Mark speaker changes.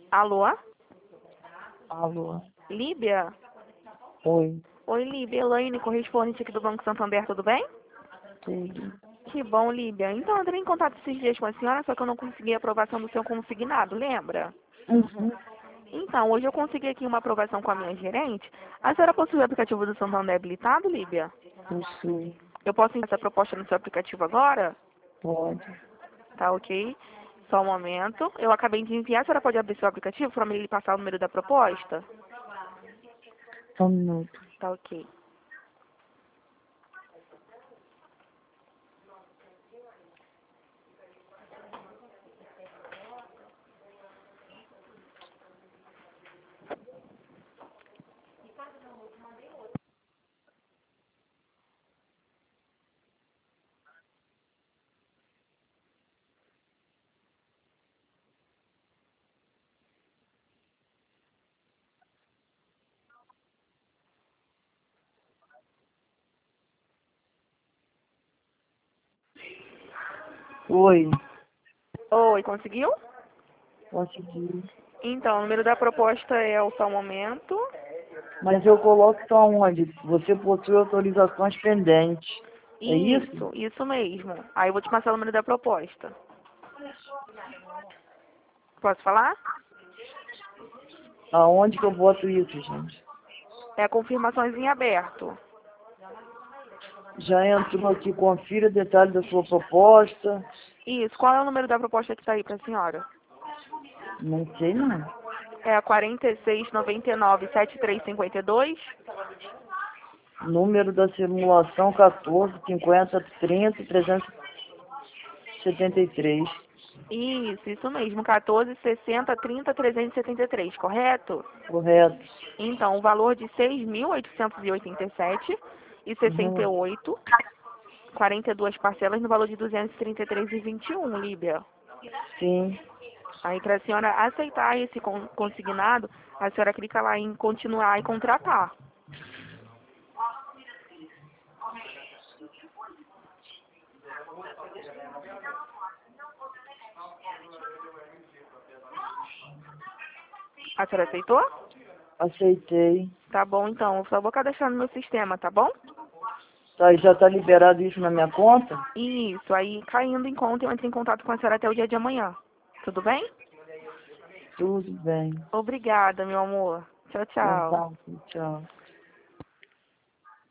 Speaker 1: Alô?
Speaker 2: Alô?
Speaker 1: Líbia?
Speaker 2: Oi,
Speaker 1: Oi, Líbia. Elaine, correspondente aqui do Banco Santander, tudo bem?
Speaker 2: tudo.
Speaker 1: Que bom, Líbia. Então, eu entrei em contato esses dias com a senhora, só que eu não consegui a aprovação do seu consignado, lembra?
Speaker 2: Uhum.
Speaker 1: Então, hoje eu consegui aqui uma aprovação com a minha gerente. A senhora possui o aplicativo do Santander habilitado, Líbia?
Speaker 2: Possui.
Speaker 1: Eu posso enviar essa proposta no seu aplicativo agora?
Speaker 2: Pode.
Speaker 1: Tá ok? Só um momento. Eu acabei de enviar. A senhora pode abrir seu aplicativo para me passar o número da proposta?
Speaker 2: Só um minuto.
Speaker 1: Tá ok.
Speaker 2: Oi,
Speaker 1: Oi, conseguiu?
Speaker 2: consegui.
Speaker 1: Então, o número da proposta é o só um momento.
Speaker 2: Mas eu coloco isso aonde? Você possui autorizações pendentes. É isso?
Speaker 1: Isso mesmo. Aí eu vou te passar o número da proposta. Posso falar?
Speaker 2: Aonde que eu boto isso, gente?
Speaker 1: É confirmações em aberto.
Speaker 2: Já entrou aqui, confira detalhes da sua proposta.
Speaker 1: Isso. Qual é o número da proposta que está aí para a senhora?
Speaker 2: Não sei não.
Speaker 1: É a 46997352.
Speaker 2: Número da simulação 14 50 30 373.
Speaker 1: Isso mesmo. 146030 373, correto?
Speaker 2: Correto.
Speaker 1: Então, o valor de 6.887,68.
Speaker 2: Uhum.
Speaker 1: 42 parcelas no valor de 233,21, Líbia.
Speaker 2: Sim.
Speaker 1: Aí, para a senhora aceitar esse consignado, a senhora clica lá em continuar e contratar. A senhora aceitou?
Speaker 2: Aceitei.
Speaker 1: Tá bom, então. Eu só vou cadastrar no meu sistema, tá bom?
Speaker 2: Tá, e já tá liberado isso na minha conta?
Speaker 1: Isso. Aí, caindo em conta, eu entro em contato com a senhora até o dia de amanhã. Tudo bem?
Speaker 2: Tudo bem.
Speaker 1: Obrigada, meu amor. Tchau,
Speaker 2: Então
Speaker 1: tchau.
Speaker 2: tá, tchau.